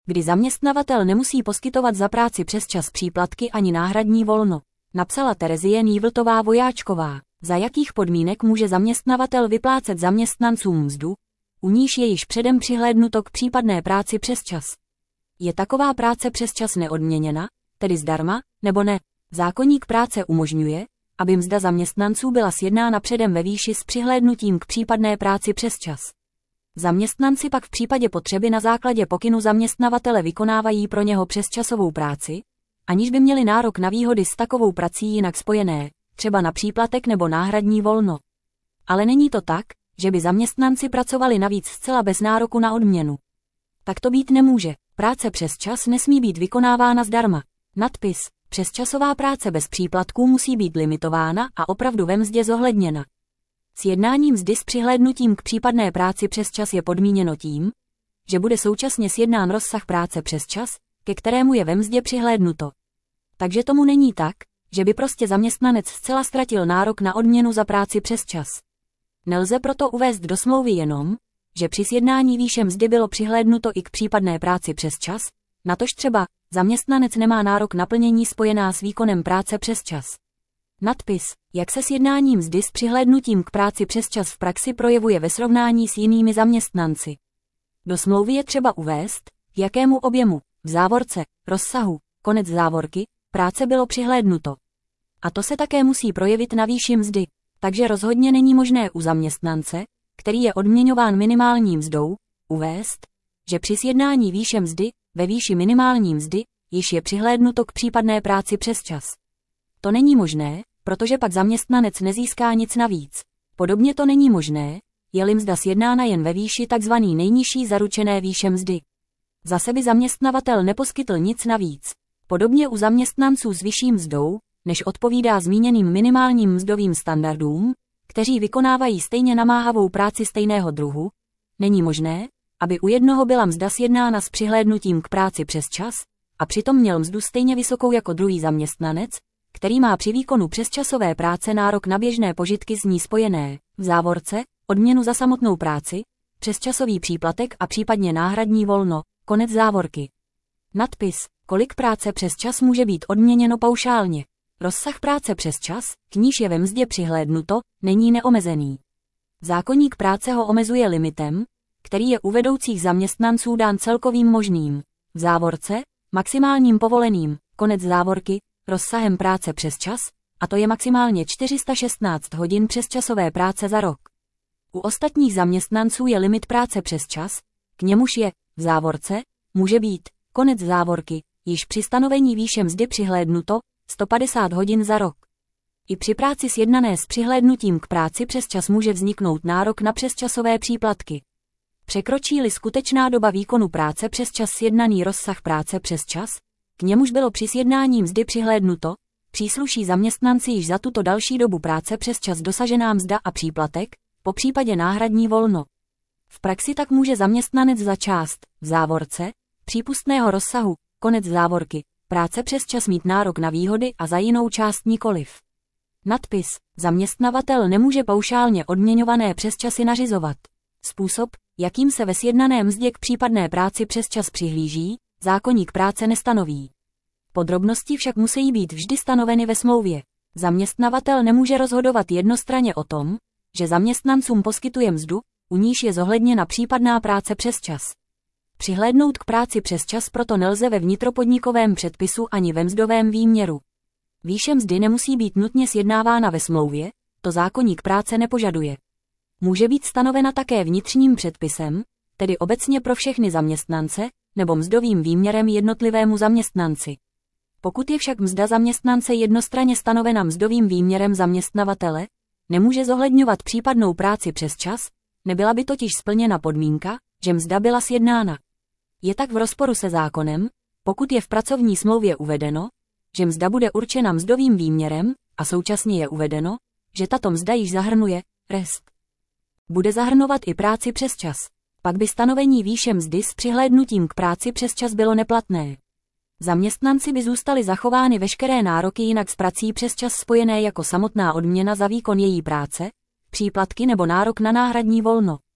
kdy zaměstnavatel nemusí poskytovat za práci přesčas příplatky ani náhradní volno. Napsala Terezie Nývltová Vojáčková. Za jakých podmínek může zaměstnavatel vyplácet zaměstnancům mzdu, u níž je již předem přihlédnuto k případné práci přesčas? Je taková práce přesčas neodměněna, tedy zdarma, nebo ne? Zákoník práce umožňuje, aby mzda zaměstnanců byla sjednána předem ve výši s přihlédnutím k případné práci přesčas. Zaměstnanci pak v případě potřeby na základě pokynu zaměstnavatele vykonávají pro něho přesčasovou práci, aniž by měli nárok na výhody s takovou prací jinak spojené, třeba na příplatek nebo náhradní volno. Ale není to tak, že by zaměstnanci pracovali navíc zcela bez nároku na odměnu. Tak to být nemůže. Práce přesčas nesmí být vykonávána zdarma. Nadpis: přesčasová práce bez příplatků musí být limitována a opravdu ve mzdě zohledněna. Sjednání mzdy s přihlédnutím k případné práci přesčas je podmíněno tím, že bude současně sjednán rozsah práce přesčas, ke kterému je ve mzdě přihlédnuto. Takže tomu není tak, že by prostě zaměstnanec zcela ztratil nárok na odměnu za práci přesčas. Nelze proto uvést do smlouvy jenom, že při sjednání výše mzdy bylo přihlédnuto i k případné práci přesčas, natož třeba zaměstnanec nemá nárok na plnění spojená s výkonem práce přesčas. Nadpis: jak se sjednání mzdy s přihlédnutím k práci přesčas v praxi projevuje ve srovnání s jinými zaměstnanci. Do smlouvy je třeba uvést, k jakému objemu, v závorce, rozsahu, konec závorky, práce bylo přihlédnuto. A to se také musí projevit na výši mzdy. Takže rozhodně není možné u zaměstnance, který je odměňován minimální mzdou, uvést, že při sjednání výše mzdy, ve výši minimální mzdy, již je přihlédnuto k případné práci přesčas. To není možné, protože pak zaměstnanec nezíská nic navíc. Podobně to není možné, je-li mzda sjednána jen ve výši tzv. Nejnižší zaručené výše mzdy. Zase by zaměstnavatel neposkytl nic navíc. Podobně u zaměstnanců s vyšší mzdou, než odpovídá zmíněným minimálním mzdovým standardům, kteří vykonávají stejně namáhavou práci stejného druhu, není možné, aby u jednoho byla mzda sjednána s přihlédnutím k práci přesčas, a přitom měl mzdu stejně vysokou jako druhý zaměstnanec, který má při výkonu přesčasové práce nárok na běžné požitky s ní spojené, v závorce, odměnu za samotnou práci, přesčasový příplatek a případně náhradní volno, konec závorky. Nadpis: kolik práce přesčas může být odměněno paušálně. Rozsah práce přesčas, k níž je ve mzdě přihlédnuto, není neomezený. Zákoník práce ho omezuje limitem, který je u vedoucích zaměstnanců dán celkovým možným, v závorce, maximálním povoleným, konec závorky, rozsahem práce přesčas, a to je maximálně 416 hodin přesčasové práce za rok. U ostatních zaměstnanců je limit práce přesčas, k němuž je, v závorce, může být, konec závorky, již při stanovení výše mzdy přihlédnuto, 150 hodin za rok. I při práci sjednané s přihlédnutím k práci přesčas může vzniknout nárok na přesčasové příplatky. Překročí-li skutečná doba výkonu práce přesčas sjednaný rozsah práce přesčas, k němuž bylo při sjednání mzdy přihlédnuto, přísluší zaměstnanci již za tuto další dobu práce přesčas dosažená mzda a příplatek, popřípadě náhradní volno. V praxi tak může zaměstnanec za část, v závorce, přípustného rozsahu, konec závorky, práce přesčas mít nárok na výhody a za jinou část nikoliv. Nadpis: zaměstnavatel nemůže paušálně odměňované přesčasy nařizovat. Způsob, jakým se ve sjednané mzdě k případné práci přesčas přihlíží, zákoník práce nestanoví. Podrobnosti však musí být vždy stanoveny ve smlouvě. Zaměstnavatel nemůže rozhodovat jednostranně o tom, že zaměstnancům poskytuje mzdu, u níž je zohledněna případná práce přesčas. Přihlédnout k práci přesčas proto nelze ve vnitropodnikovém předpisu ani ve mzdovém výměru. Výše mzdy nemusí být nutně sjednávána ve smlouvě, to zákoník práce nepožaduje. Může být stanovena také vnitřním předpisem, tedy obecně pro všechny zaměstnance, nebo mzdovým výměrem jednotlivému zaměstnanci. Pokud je však mzda zaměstnance jednostranně stanovena mzdovým výměrem zaměstnavatele, nemůže zohledňovat případnou práci přesčas, nebyla by totiž splněna podmínka, že mzda byla sjednána. Je tak v rozporu se zákonem, pokud je v pracovní smlouvě uvedeno, že mzda bude určena mzdovým výměrem, a současně je uvedeno, že tato mzda již zahrnuje rest. Bude zahrnovat i práci přesčas. Pak by stanovení výše mzdy s přihlédnutím k práci přesčas bylo neplatné. Zaměstnanci by zůstaly zachovány veškeré nároky jinak s prací přesčas spojené jako samotná odměna za výkon její práce, příplatky nebo nárok na náhradní volno.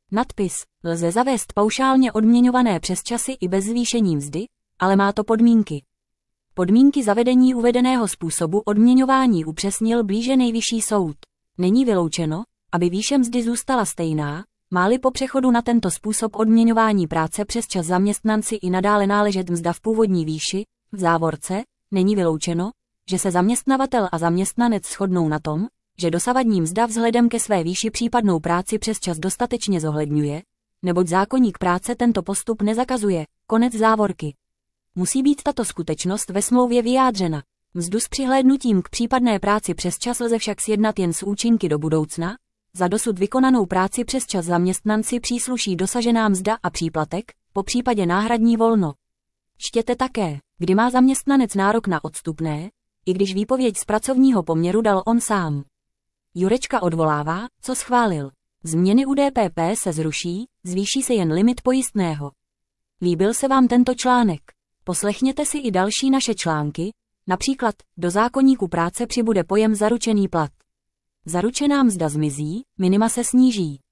Nadpis: lze zavést paušálně odměňované přesčasy i bez zvýšení mzdy, ale má to podmínky. Podmínky zavedení uvedeného způsobu odměňování upřesnil blíže Nejvyšší soud. Není vyloučeno, aby výše mzdy zůstala stejná, má-li po přechodu na tento způsob odměňování práce přesčas zaměstnanci i nadále náležet mzda v původní výši, v závorce, není vyloučeno, že se zaměstnavatel a zaměstnanec shodnou na tom, že dosavadní mzda vzhledem ke své výši případnou práci přesčas dostatečně zohledňuje, neboť zákoník práce tento postup nezakazuje. Konec závorky. Musí být tato skutečnost ve smlouvě vyjádřena. Mzdu s přihlédnutím k případné práci přesčas lze však sjednat jen s účinky do budoucna. Za dosud vykonanou práci přesčas zaměstnanci přísluší dosažená mzda a příplatek, popřípadě náhradní volno. Čtěte také, kdy má zaměstnanec nárok na odstupné, i když výpověď z pracovního poměru dal on sám. Jurečka odvolává, co schválil. Změny u DPP se zruší, zvýší se jen limit pojistného. Líbil se vám tento článek? Poslechněte si i další naše články, například do zákoníku práce přibude pojem zaručený plat. Zaručená mzda zmizí, minima se sníží.